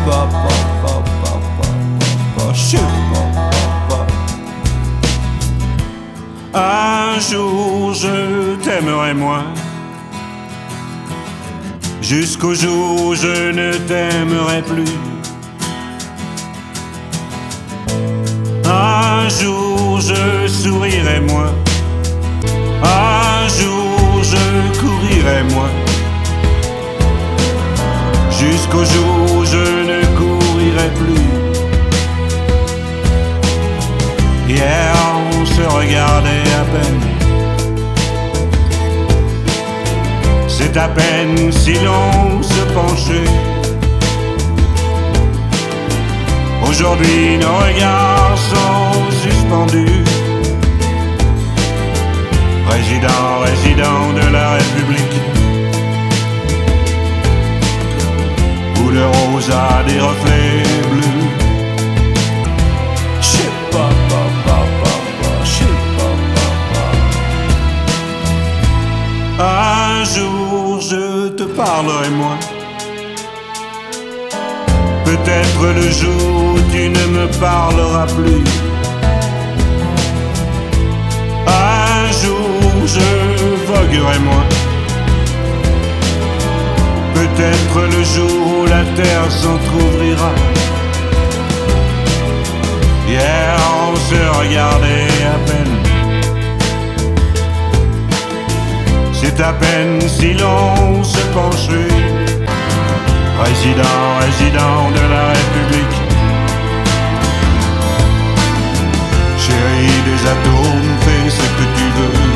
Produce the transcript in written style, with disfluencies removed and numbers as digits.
pas, je sais pas. Un jour je t'aimerai moins, jusqu'au jour où je ne t'aimerai plus. Un jour je sourirai moins, un jour je courirai moins, jusqu'au jour où je ne courirai plus. Hier on se regardait à peine, c'est à peine si l'on se penchait. Aujourd'hui nos regards sont suspendus. Résident de la République, où le rose a des reflets bleus. J'sais pas, j'sais pas. Un jour je te parlerai moins, peut-être le jour où tu ne me parleras plus. Un jour je voguerai moins, peut-être le jour où la terre s'entr'ouvrira. Hier on se regardait à peine, c'est à peine si l'on se penchait. Résident de la République, chérie des atomes, fais ce que tu veux.